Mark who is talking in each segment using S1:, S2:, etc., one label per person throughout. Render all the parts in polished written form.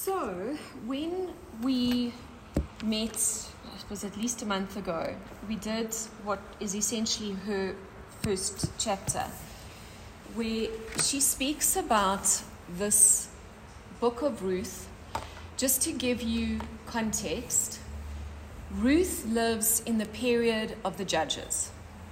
S1: So, when we met, I suppose at least a month ago, we did what is essentially her first chapter, where she speaks about this book of Ruth. Just to give you context, Ruth lives in the period of the Judges.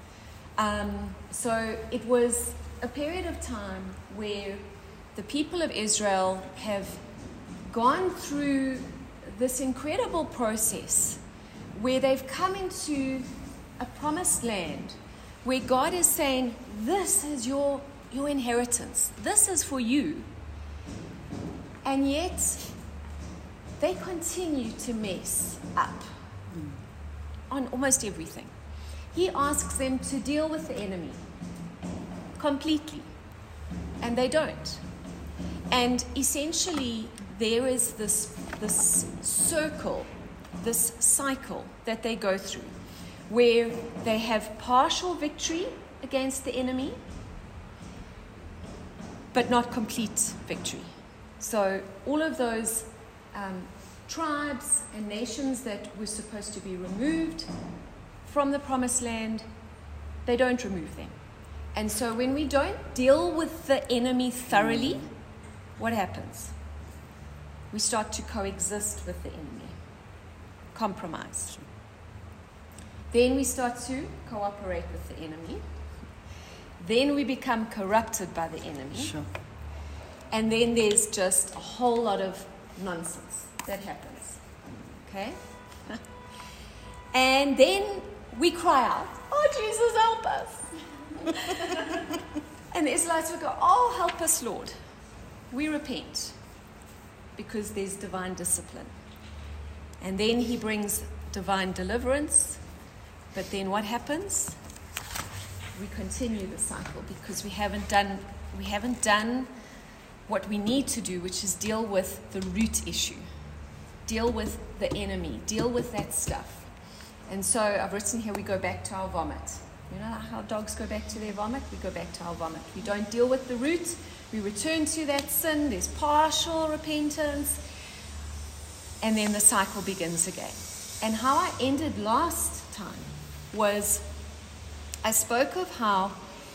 S1: So it was a period of time where the people of Israel have gone through this incredible process where they've come into a promised land where God is saying, this is your inheritance. This is for you. And yet, they continue to mess up on almost everything. He asks them to deal with the enemy completely, and they don't. And essentially, there is this circle, this cycle that they go through, where they have partial victory against the enemy, but not complete victory. So all of those tribes and nations that were supposed to be removed from the promised land, they don't remove them. And so when we don't deal with the enemy thoroughly, what happens? We start to coexist with the enemy, compromise. Then we start to cooperate with the enemy. Then we become corrupted by the enemy.
S2: Sure.
S1: And then there's just a whole lot of nonsense that happens. Okay? And then we cry out, oh, Jesus, help us. And the Israelites would go, oh, help us, Lord. We repent because there's divine discipline. And then he brings divine deliverance. But then what happens? We continue the cycle because we haven't done what we need to do, which is deal with the root issue. Deal with the enemy. Deal with that stuff. And so I've written here, we go back to our vomit. You know how dogs go back to their vomit? We go back to our vomit. We don't deal with the root. We return to that sin. There's partial repentance. And then the cycle begins again. And how I ended last time was I spoke of how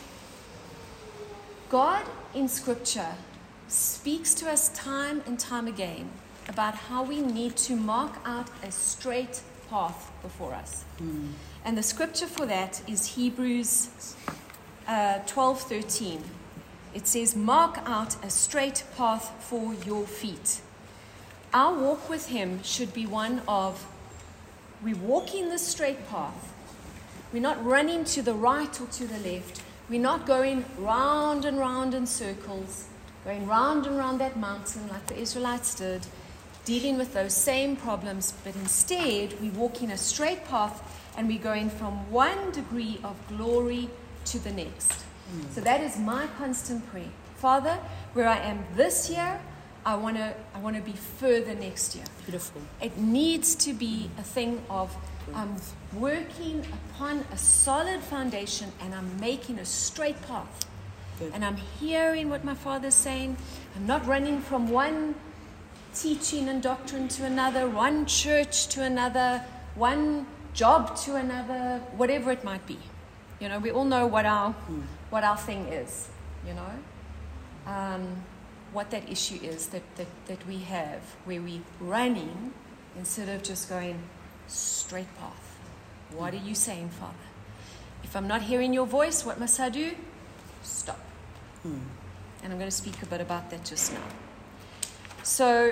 S1: God in Scripture speaks to us time and time again about how we need to mark out a straight path before us. And the scripture for that is Hebrews 12:13. It says, mark out a straight path for your feet. Our walk with him should be one of, we're walking the straight path. We're not running to the right or to the left. We're not going round and round in circles, going round and round that mountain like the Israelites did, dealing with those same problems, but instead we're walking a straight path and we're going from one degree of glory to the next. So that is my constant prayer. Father, where I am this year, I want to be further next year.
S2: Beautiful.
S1: It needs to be a thing of I'm working upon a solid foundation and I'm making a straight path.
S2: Good.
S1: And I'm hearing what my Father's saying. I'm not running from one teaching and doctrine to another, one church to another, one job to another, whatever it might be. You know, we all know what our thing is, you know. What that issue is that we have, where we're running instead of just going straight path. What are you saying, Father? If I'm not hearing your voice, what must I do? Stop. And I'm going to speak a bit about that just now. So,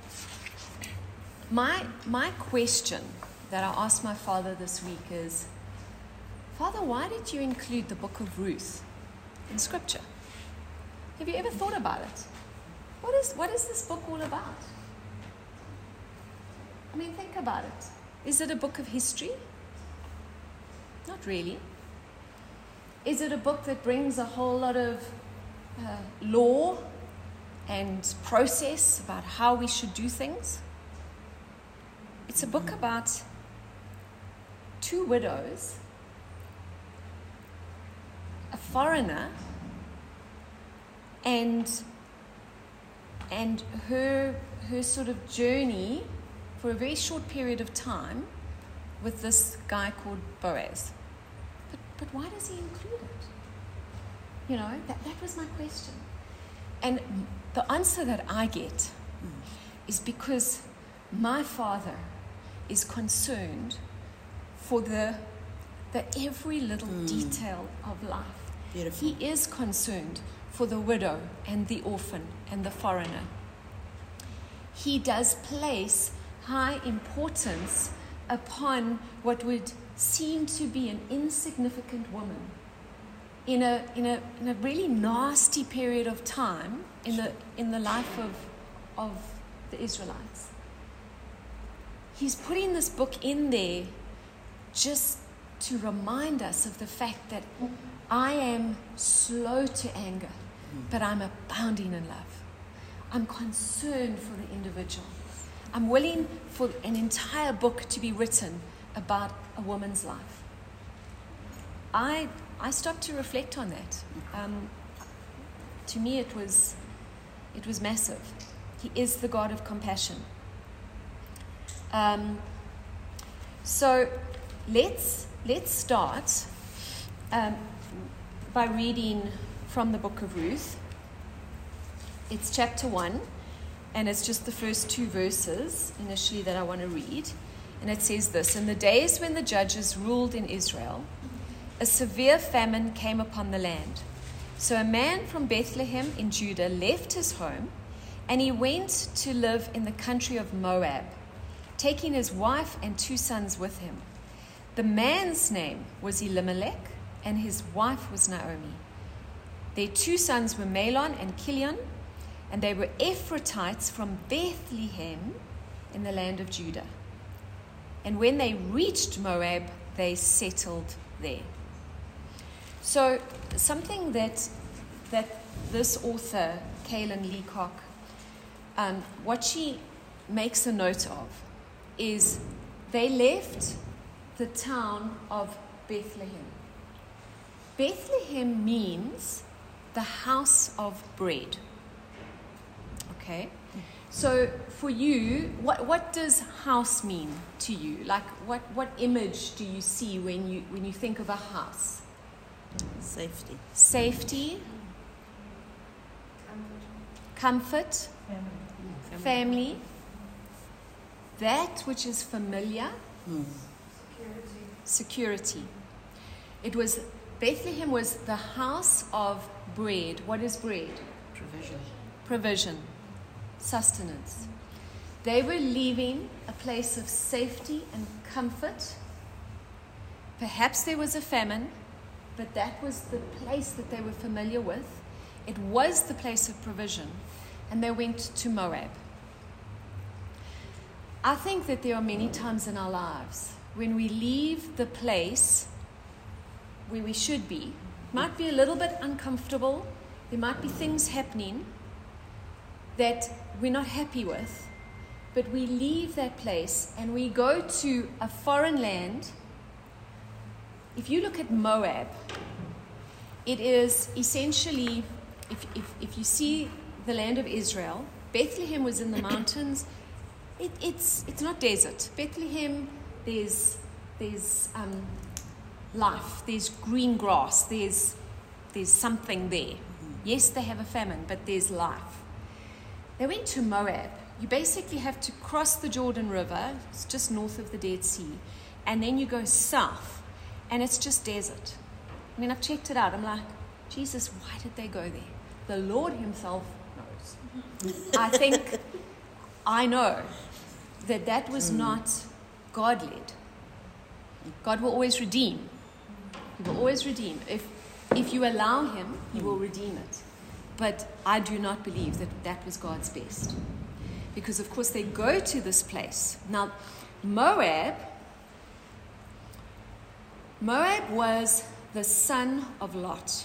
S1: my question that I asked my Father this week is, Father, why did you include the book of Ruth in Scripture? Have you ever thought about it? What is this book all about? I mean, think about it. Is it a book of history? Not really. Is it a book that brings a whole lot of law and process about how we should do things? It's a book about two widows, a foreigner, and and her sort of journey for a very short period of time with this guy called Boaz. But why does he include it? You know, that was my question. And the answer that I get is because my Father is concerned for the every little detail of life.
S2: Beautiful.
S1: He is concerned for the widow and the orphan and the foreigner. He does place high importance upon what would seem to be an insignificant woman in a really nasty period of time in the life of the Israelites. He's putting this book in there just to remind us of the fact that I am slow to anger, but I'm abounding in love. I'm concerned for the individual. I'm willing for an entire book to be written about a woman's life. I stopped to reflect on that. To me, it was massive. He is the God of compassion. So let's start by reading from the book of Ruth. It's chapter 1, and it's just the first 2 verses initially that I want to read. And it says this: "In the days when the judges ruled in Israel, a severe famine came upon the land. So a man from Bethlehem in Judah left his home, and he went to live in the country of Moab, taking his wife and 2 sons with him. The man's name was Elimelech, and his wife was Naomi. Their 2 sons were Mahlon and Chilion, and they were Ephrathites from Bethlehem in the land of Judah. And when they reached Moab, they settled there." So something that this author, Kaylin Leacock, what she makes a note of is they left the town of Bethlehem. Bethlehem means the house of bread. Okay? So for you, what does house mean to you? Like what image do you see when you think of a house?
S2: Safety.
S1: Safety. Comfort. Family. That which is familiar. Security. Bethlehem was the house of bread. What is bread? Provision. Sustenance. They were leaving a place of safety and comfort. Perhaps there was a famine, but that was the place that they were familiar with. It was the place of provision, and they went to Moab. I think that there are many times in our lives when we leave the place where we should be. It might be a little bit uncomfortable. There might be things happening that we're not happy with, but we leave that place and we go to a foreign land. If you look at Moab, it is essentially, if you see the land of Israel, Bethlehem was in the mountains. It's not desert. Bethlehem, there's life, there's green grass, there's something there. Yes, they have a famine, but there's life. They went to Moab. You basically have to cross the Jordan River. It's just north of the Dead Sea. And then you go south, and it's just desert. I mean, I've checked it out. I'm like, Jesus, why did they go there? The Lord himself knows. I know that was not God-led. God will always redeem. He will always redeem. If you allow him, he will redeem it. But I do not believe that was God's best. Because, of course, they go to this place. Now, Moab was the son of Lot.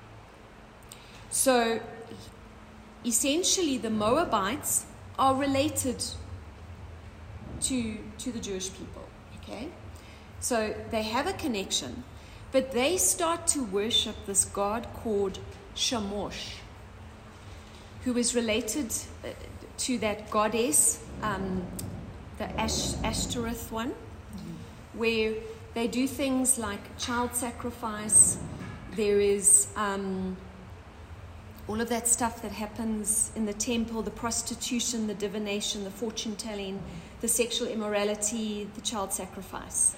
S1: So, essentially, the Moabites are related to the Jewish people. Okay? So, they have a connection. But they start to worship this god called Chemosh. who is related to that goddess, the Ashtoreth one, where they do things like child sacrifice. There is all of that stuff that happens in the temple, the prostitution, the divination, the fortune telling, the sexual immorality, the child sacrifice.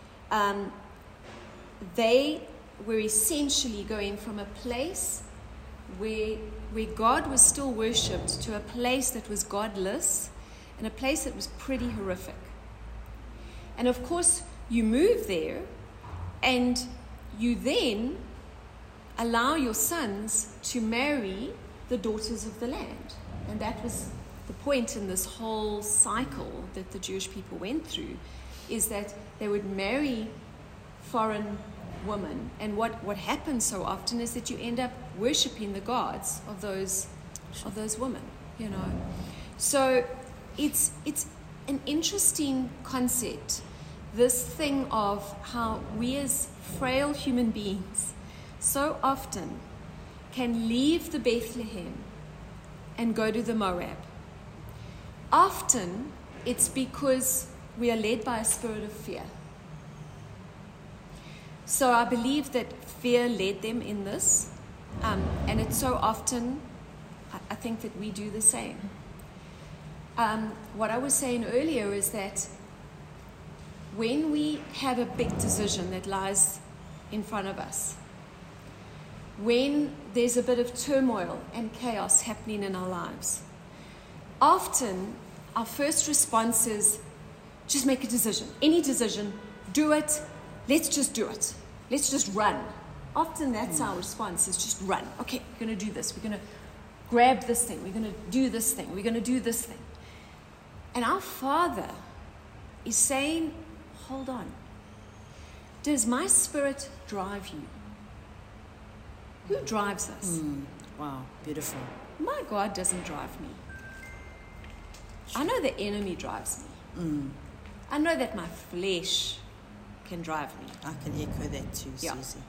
S1: They were essentially going from a place where God was still worshipped to a place that was godless and a place that was pretty horrific. And of course, you move there and you then allow your sons to marry the daughters of the land. And that was the point in this whole cycle that the Jewish people went through, is that they would marry foreign women. And what happens so often is that you end up worshipping the gods of those women, you know. So it's an interesting concept, this thing of how we as frail human beings so often can leave the Bethlehem and go to the Moab. Often it's because we are led by a spirit of fear. So I believe that fear led them in this, and it's so often, I think that we do the same. What I was saying earlier is that when we have a big decision that lies in front of us, when there's a bit of turmoil and chaos happening in our lives, often our first response is just make a decision. Any decision, do it. Let's just do it. Let's just run. Often that's our response, is just run. Okay, we're going to do this. We're going to grab this thing. We're going to do this thing. We're going to do this thing. And our Father is saying, hold on. Does my spirit drive you? Who drives us?
S2: Wow, beautiful.
S1: My God doesn't drive me. I know the enemy drives me. I know that my flesh can drive me.
S2: I can echo that too,
S1: Yeah.
S2: Susie.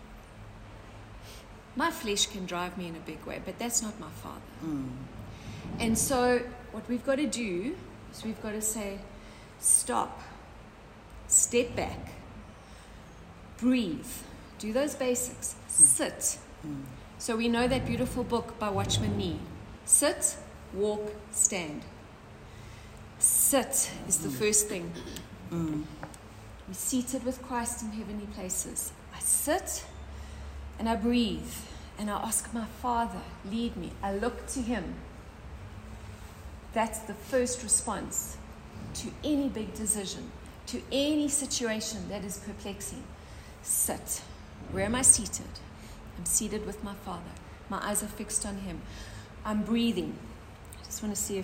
S1: My flesh can drive me in a big way, but that's not my Father. And so what we've got to do is we've got to say, stop, step back, breathe, do those basics, sit. So we know that beautiful book by Watchman Nee. Sit, walk, stand. Sit is the first thing. We're seated with Christ in heavenly places. I sit and I breathe and I ask my Father, lead me. I look to Him. That's the first response to any big decision, to any situation that is perplexing. Sit. Where am I seated? I'm seated with my Father. My eyes are fixed on Him. I'm breathing. I just want to see if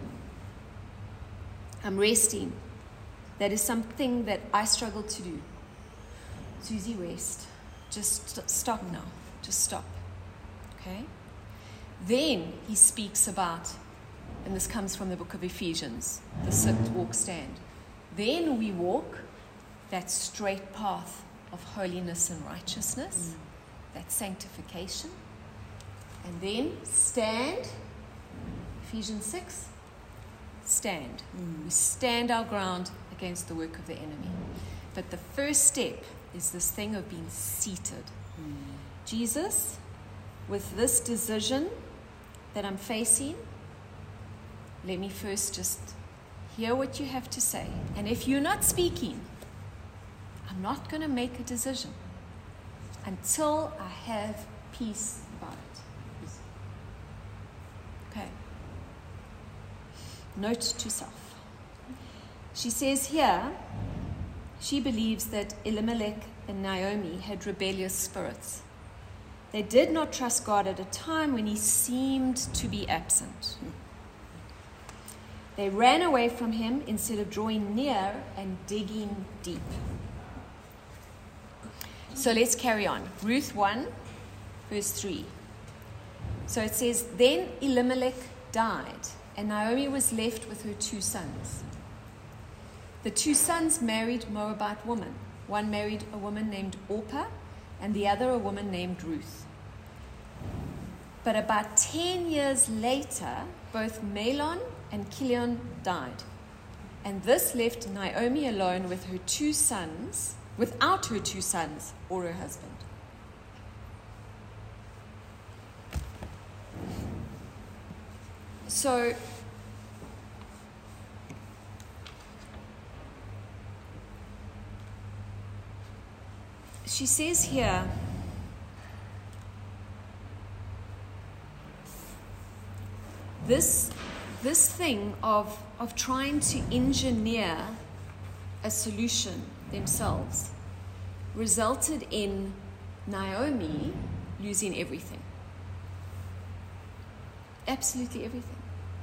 S1: I'm resting. That is something that I struggle to do. Susie, rest. Just stop now. Just stop. Okay? Then he speaks about, and this comes from the book of Ephesians, the sit, walk, stand. Then we walk that straight path of holiness and righteousness, that sanctification. And then stand, Ephesians 6, stand. We stand our ground against the work of the enemy. But the first step is this thing of being seated. Jesus, with this decision that I'm facing, let me first just hear what you have to say. And if you're not speaking, I'm not going to make a decision until I have peace about it. Okay. Note to self. She says here, she believes that Elimelech and Naomi had rebellious spirits. They did not trust God at a time when He seemed to be absent. They ran away from Him instead of drawing near and digging deep. So let's carry on. Ruth 1, verse 3. So it says, then Elimelech died, and Naomi was left with her 2 sons. The 2 sons married Moabite women. One married a woman named Orpah, and the other a woman named Ruth. But about 10 years later, both Mahlon and Chilion died. And this left Naomi alone with her 2 sons, without her 2 sons or her husband. So, she says here, this thing of trying to engineer a solution themselves resulted in Naomi losing everything. Absolutely everything.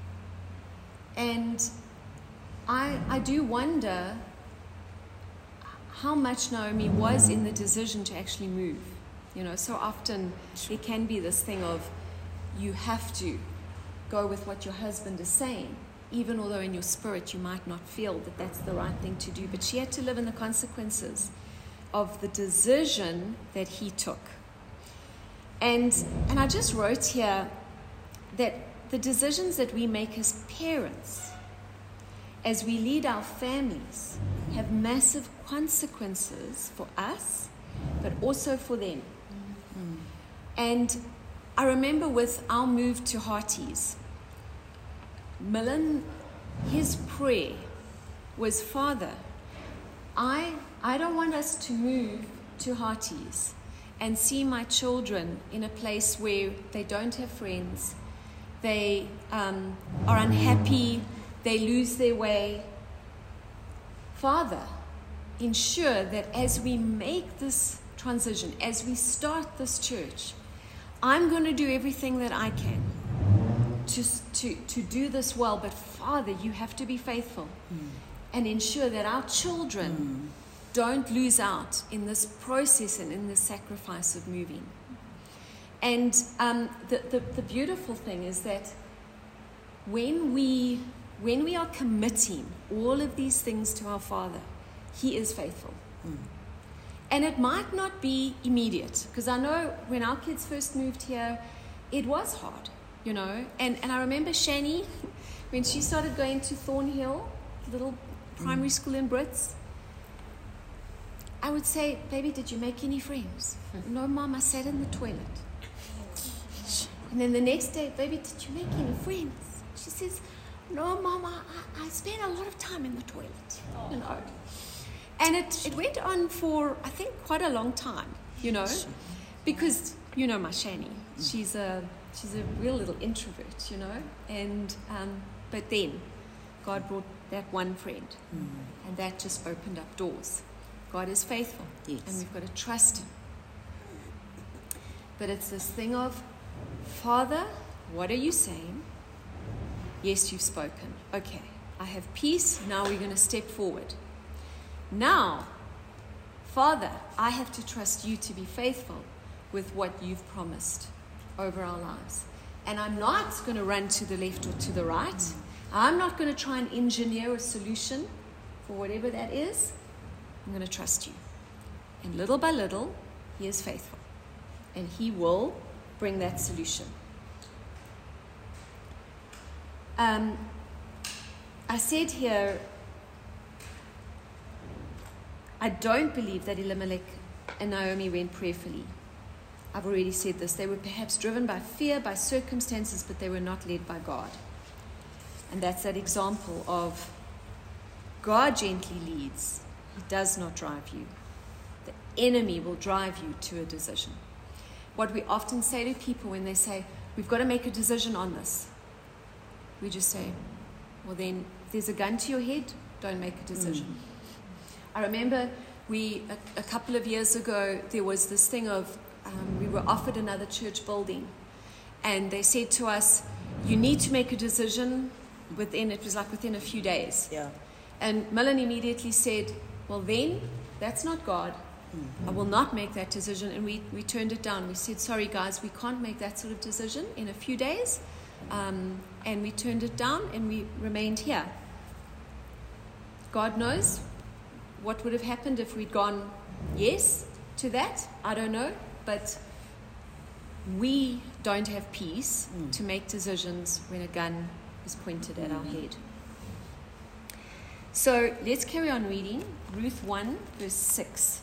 S1: And I do wonder how much Naomi was in the decision to actually move. You know, so often there can be this thing of you have to go with what your husband is saying, even although in your spirit you might not feel that that's the right thing to do. But she had to live in the consequences of the decision that he took. And I just wrote here that the decisions that we make as parents, as we lead our families, have massive consequences for us, but also for them. Mm-hmm. And I remember with our move to Hearties, Millen, his prayer was, Father, I don't want us to move to Hearties and see my children in a place where they don't have friends, they are unhappy, they lose their way. Father, ensure that as we make this transition, as we start this church, I'm going to do everything that I can to do this well. But Father, you have to be faithful and ensure that our children don't lose out in this process and in this sacrifice of moving. And the beautiful thing is that when we are committing all of these things to our Father, He is faithful. And it might not be immediate, because I know when our kids first moved here, it was hard, you know. And I remember Shani, when she started going to Thornhill, little primary school in Brits, I would say, baby, did you make any friends? No, Mom, I sat in the toilet. And then the next day, baby, did you make any friends? She says, no, Mom, I spent a lot of time in the toilet, you know. And it went on for, I think, quite a long time, you know, because, you know, my Shani, she's a real little introvert, you know, and but then God brought that one friend, and that just opened up doors. God is faithful, yes, and we've got to trust Him. But it's this thing of, Father, what are you saying? Yes, you've spoken. Okay, I have peace. Now we're going to step forward. Now, Father, I have to trust you to be faithful with what you've promised over our lives. And I'm not going to run to the left or to the right. I'm not going to try and engineer a solution for whatever that is. I'm going to trust you. And little by little, He is faithful. And He will bring that solution. I said here, I don't believe that Elimelech and Naomi went prayerfully. I've already said this. They were perhaps driven by fear, by circumstances, but they were not led by God. And that's that example of God gently leads. He does not drive you. The enemy will drive you to a decision. What we often say to people when they say, we've got to make a decision on this, we just say, well then, if there's a gun to your head, don't make a decision. I remember a couple of years ago, there was this thing of, we were offered another church building, and they said to us, you need to make a decision within a few days. Yeah. And Millen immediately said, well then, that's not God. I will not make that decision. And we turned it down. We said, sorry guys, we can't make that sort of decision in a few days. And we turned it down and we remained here. God knows what would have happened if we'd gone yes to that. I don't know. But we don't have peace to make decisions when a gun is pointed at our head. So let's carry on reading. Ruth 1, verse 6.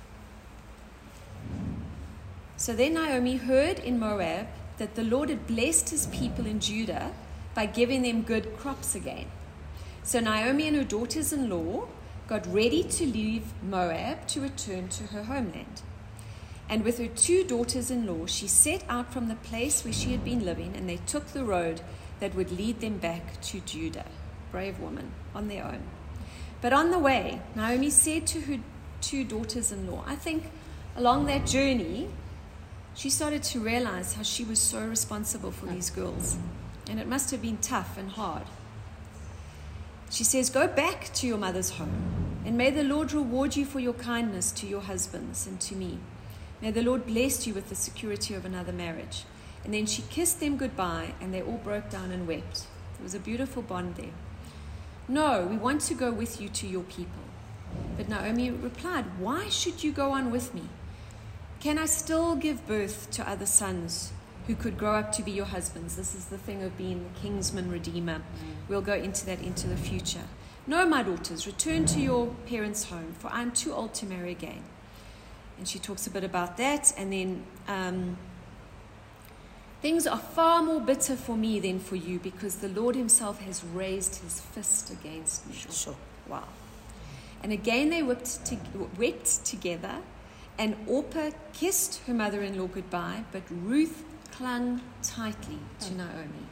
S1: So then Naomi heard in Moab that the Lord had blessed his people in Judah by giving them good crops again. So Naomi and her daughters-in-law got ready to leave Moab to return to her homeland. And with her 2 daughters-in-law, she set out from the place where she had been living, and they took the road that would lead them back to Judah. Brave woman, on their own. But on the way, Naomi said to her 2 daughters-in-law, I think along that journey, she started to realize how she was so responsible for these girls. And it must have been tough and hard. She says, go back to your mother's home, and may the Lord reward you for your kindness to your husbands and to me. May the Lord bless you with the security of another marriage. And then she kissed them goodbye, and they all broke down and wept. There was a beautiful bond there. No, we want to go with you to your people. But Naomi replied, why should you go on with me? Can I still give birth to other sons who could grow up to be your husbands? This is the thing of being the kinsman redeemer. We'll go into that into the future. No, my daughters, return to your parents' home, for I'm too old to marry again. And she talks a bit about that. And then things are far more bitter for me than for you, because the Lord himself has raised his fist against me.
S2: Sure.
S1: Wow. And again they wept together. And Orpah kissed her mother-in-law goodbye, but Ruth clung tightly to Naomi.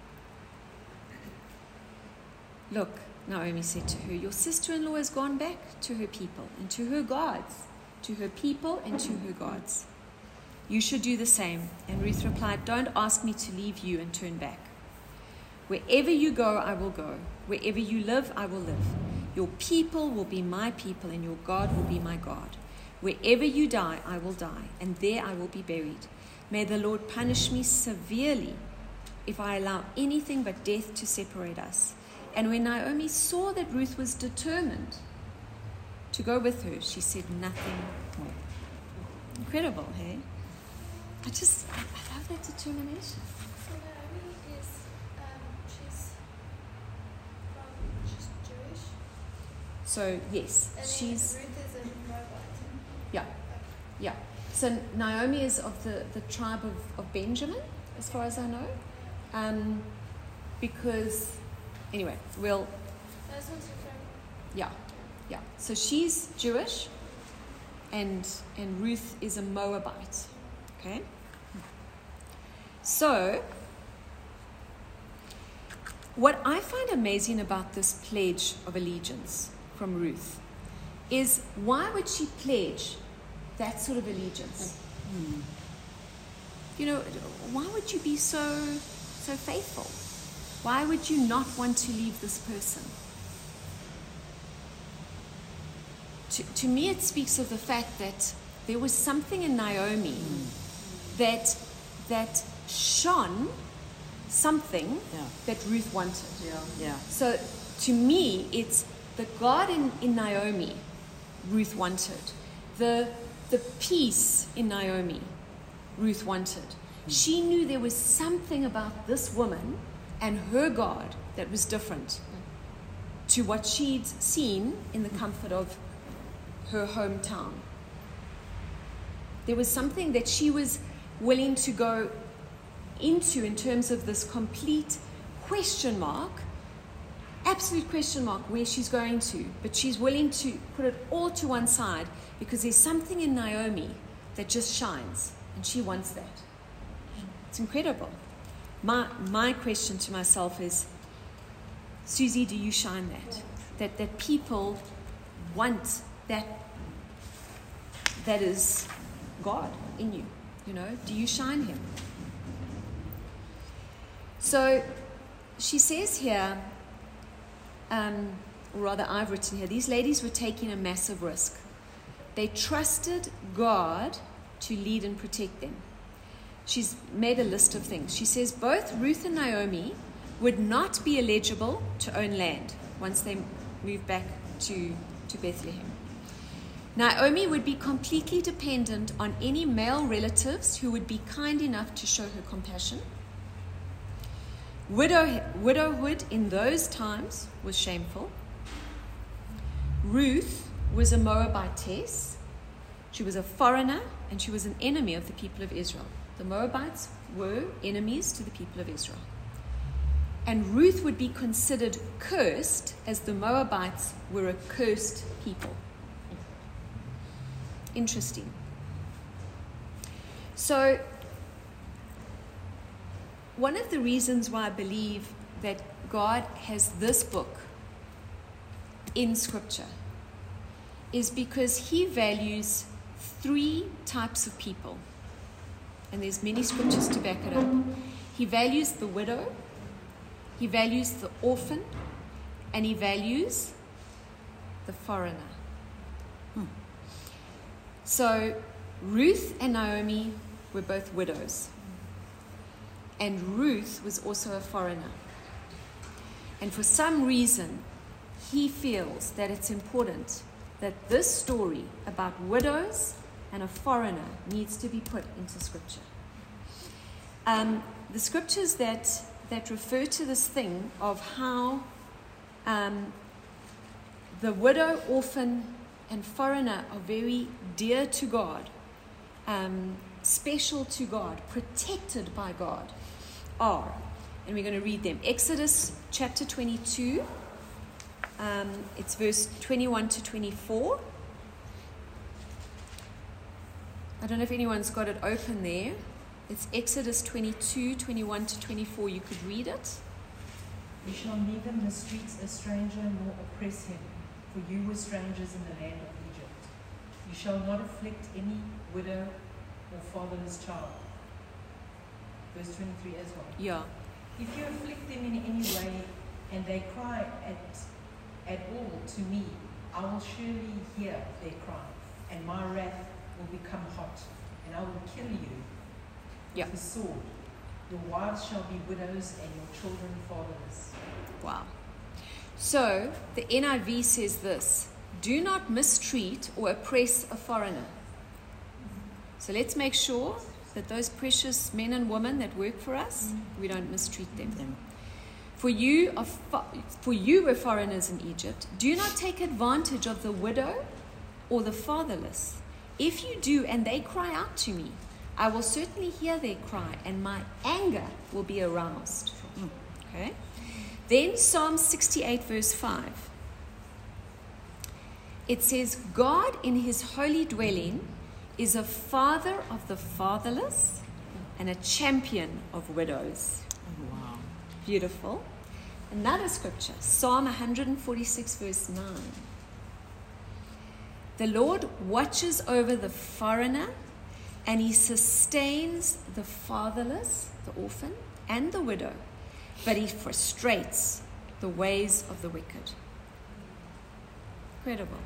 S1: Look, Naomi said to her, your sister-in-law has gone back to her people and to her gods, to her people and to her gods. You should do the same. And Ruth replied, don't ask me to leave you and turn back. Wherever you go, I will go. Wherever you live, I will live. Your people will be my people, and your God will be my God. Wherever you die, I will die, and there I will be buried. May the Lord punish me severely if I allow anything but death to separate us. And when Naomi saw that Ruth was determined to go with her, she said nothing more. Incredible, hey? I love that determination.
S3: So Naomi is, she's Jewish.
S1: So yes,
S3: And
S1: she's
S3: Ruth is a Moabite.
S1: yeah. So Naomi is of the tribe of Benjamin, as far as I know, because anyway, we'll
S3: Those ones are from.
S1: yeah. So she's Jewish, and Ruth is a Moabite. Okay. So what I find amazing about this pledge of allegiance from Ruth is, why would she pledge that sort of allegiance? You know, why would you be so faithful? Why would you not want to leave this person? To me, it speaks of the fact that there was something in Naomi that shone something that Ruth wanted.
S2: Yeah.
S1: So to me, it's the God in Naomi Ruth wanted. The peace in Naomi Ruth wanted. She knew there was something about this woman and her God that was different to what she'd seen in the comfort of her hometown. There was something that she was willing to go into in terms of this complete question mark, absolute question mark where she's going to, but she's willing to put it all to one side because there's something in Naomi that just shines, and she wants that. It's incredible. My question to myself is, Susie, do you shine that? That people want that is God in you, you know? Do you shine him? So she says here, or rather I've written here, these ladies were taking a massive risk. They trusted God to lead and protect them. She's made a list of things. She says both Ruth and Naomi would not be eligible to own land once they moved back to Bethlehem. Naomi would be completely dependent on any male relatives who would be kind enough to show her compassion. Widowhood in those times was shameful. Ruth was a Moabitess. She was a foreigner and she was an enemy of the people of Israel. The Moabites were enemies to the people of Israel. And Ruth would be considered cursed as the Moabites were a cursed people. Interesting. So, one of the reasons why I believe that God has this book in Scripture is because He values 3 types of people. And there's many scriptures to back it up. He values the widow, He values the orphan, and He values the foreigner. So Ruth and Naomi were both widows. And Ruth was also a foreigner. And for some reason, He feels that it's important that this story about widows and a foreigner needs to be put into Scripture. The scriptures that refer to this thing of how the widow, orphan, and foreigner are very dear to God, special to God, protected by God, are, and we're going to read them. Exodus chapter 22, it's verse 21 to 24. I don't know if anyone's got it open there. It's Exodus 22, 21 to 24. You could read it.
S4: You shall neither mistreat a stranger nor oppress him, for you were strangers in the land of Egypt. You shall not afflict any widow or fatherless child. Verse 23 as well.
S1: Yeah.
S4: If you afflict them in any way, and they cry at all to me, I will surely hear their cry, and my wrath will become hot, and I will kill you with the sword. Your wives shall be widows, and your children fatherless.
S1: Wow. So the NIV says this: do not mistreat or oppress a foreigner. So let's make sure that those precious men and women that work for us, we don't mistreat them. For you were foreigners in Egypt. Do not take advantage of the widow or the fatherless. If you do, and they cry out to me, I will certainly hear their cry, and my anger will be aroused. Okay? Then Psalm 68 verse 5. It says, God in His holy dwelling is a father of the fatherless and a champion of widows.
S2: Wow.
S1: Beautiful. Another scripture, Psalm 146 verse 9. The Lord watches over the foreigner, and He sustains the fatherless, the orphan, and the widow, but He frustrates the ways of the wicked. Incredible.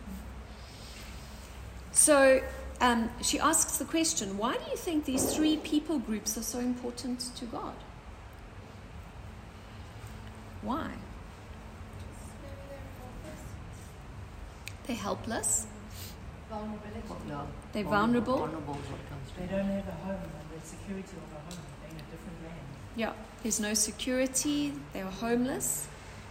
S1: So she asks the question, why do you think these 3 people groups are so important to God? Why? They're helpless.
S3: Vulnerability.
S1: They're vulnerable.
S4: They don't have a home, and the security of a home. They're in a different land.
S1: Yeah, there's no security. They are homeless.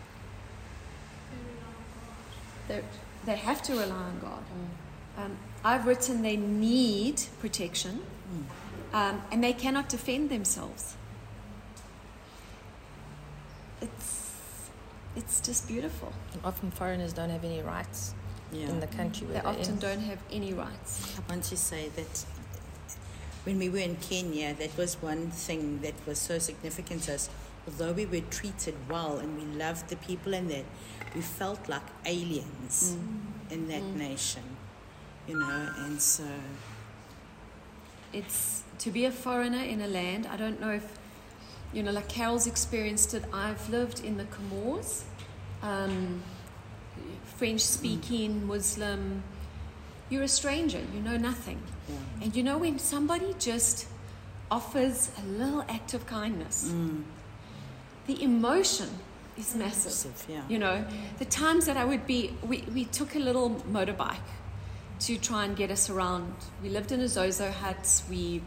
S1: They have to rely on God. I've written they need protection, and they cannot defend themselves. It's just beautiful.
S5: Often foreigners don't have any rights in the country where
S1: They
S5: they're
S1: often
S5: in.
S1: don't have any rights.
S2: I want to say that when we were in Kenya, that was one thing that was so significant to us. Although we were treated well and we loved the people in that, we felt like aliens in that nation, and so...
S1: It's to be a foreigner in a land. I don't know if, like Carol's experienced it. I've lived in the Comores, French-speaking, Muslim. You're a stranger. You know nothing.
S2: Yeah.
S1: And when somebody just offers a little act of kindness, the emotion is massive.
S2: Yeah.
S1: The times that we took a little motorbike, to try and get us around. We lived in a Zozo hut.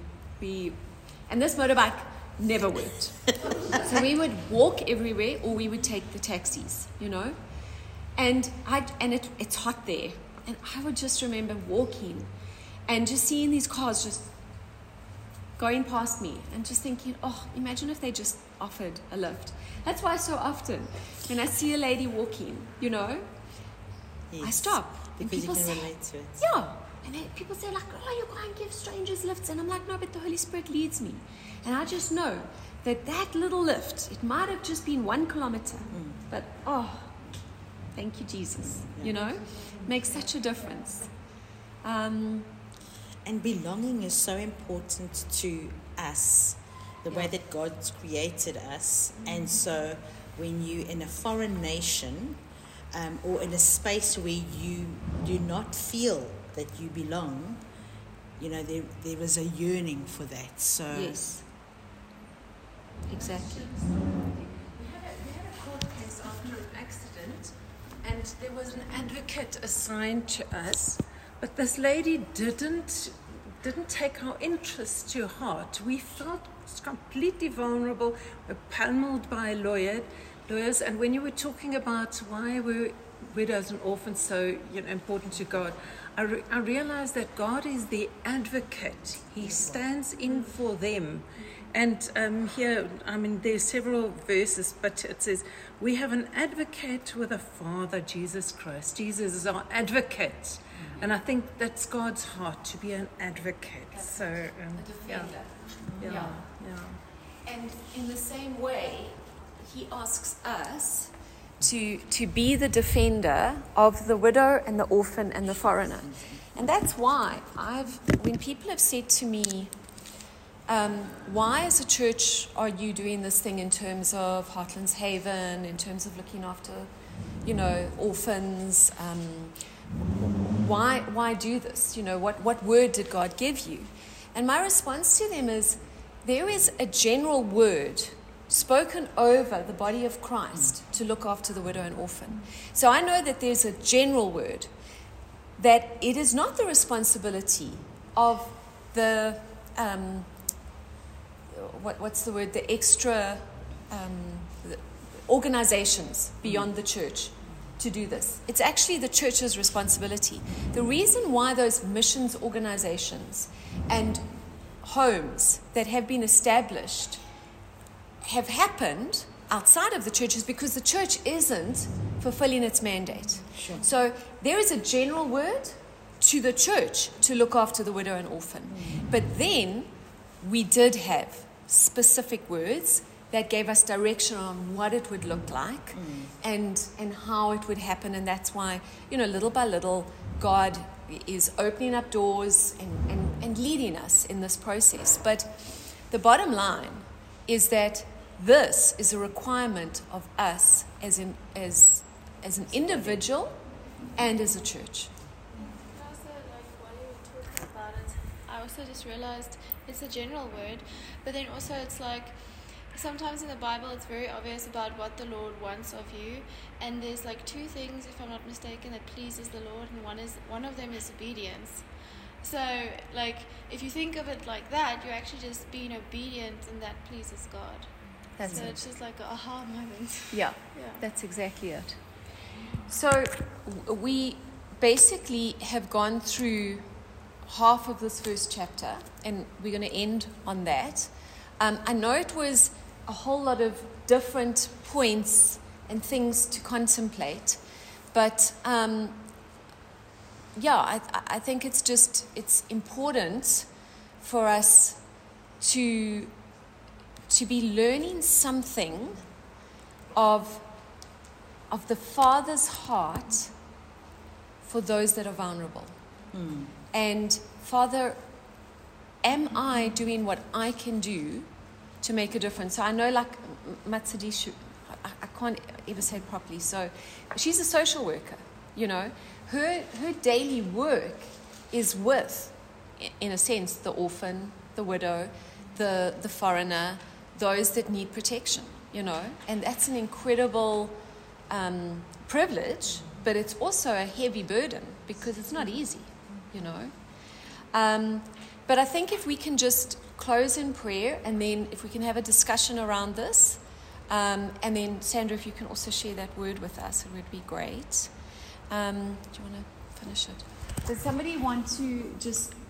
S1: And this motorbike never worked. So we would walk everywhere, or we would take the taxis, you know. And it's hot there. And I would just remember walking and just seeing these cars just going past me and just thinking, oh, imagine if they just offered a lift. That's why so often when I see a lady walking, you know,
S2: Yes.
S1: I stop. And
S2: Because you
S1: people
S2: can
S1: say,
S2: relate to it.
S1: yeah. And then people say like, oh, you can't give strangers lifts. And I'm like, no, but the Holy Spirit leads me. And I just know that little lift, it might have just been 1 kilometer. But, oh, thank you, Jesus.
S2: Yeah.
S1: You know, makes such a difference.
S2: And belonging is so important to us, the way that God's created us. And so when you're in a foreign nation, or in a space where you do not feel that you belong, you know, there is a yearning for that. So
S1: Yes. Exactly.
S6: We had a court case after an accident, and there was an advocate assigned to us, but this lady didn't take our interests to heart. We felt completely vulnerable, pummeled by lawyers, and when you were talking about why were widows and orphans so important to God, I realized that God is the advocate. He stands in for them. And here, I mean, there's several verses, but it says, we have an advocate with a Father, Jesus Christ. Jesus is our advocate. And I think that's God's heart, to be an advocate. So,
S1: A defender.
S6: yeah.
S1: And in the same way, he asks us to be the defender of the widow and the orphan and the foreigner. And that's why when people have said to me, why as a church are you doing this thing in terms of Heartlands Haven, in terms of looking after, orphans, why do this? What word did God give you? And my response to them is, there is a general word spoken over the body of Christ to look after the widow and orphan. So I know that there's a general word, that it is not the responsibility of the, the extra the organizations beyond the church to do this. It's actually the church's responsibility. The reason why those missions organizations and homes that have been established have happened outside of the church is because the church isn't fulfilling its mandate.
S2: Sure.
S1: So there is a general word to the church to look after the widow and orphan. But then we did have specific words that gave us direction on what it would look like and how it would happen. And that's why, little by little, God is opening up doors and leading us in this process. But the bottom line is that this is a requirement of us as an individual and as a church.
S3: Also, while you were talking about it, I also just realized it's a general word, but then also it's like sometimes in the Bible it's very obvious about what the Lord wants of you, and there's two things, if I'm not mistaken, that pleases the Lord, and one of them is obedience. So if you think of it like that, you're actually just being obedient, and that pleases God.
S1: That's
S3: so
S1: it.
S3: it's just like an aha moment.
S1: Yeah,
S3: Yeah.
S1: that's exactly it. So we basically have gone through half of this first chapter, and we're going to end on that. I know it was a whole lot of different points and things to contemplate, but I think it's important for us to be learning something of the Father's heart for those that are vulnerable. And Father, am I doing what I can do to make a difference? So I know Matsadishu, I can't ever say it properly. So she's a social worker, Her daily work is with, in a sense, the orphan, the widow, the foreigner, those that need protection, And that's an incredible privilege, but it's also a heavy burden because it's not easy. you know. But I think if we can just close in prayer, and then if we can have a discussion around this, and then Sandra, if you can also share that word with us, it would be great. Do you want to finish it?
S7: Does somebody want to just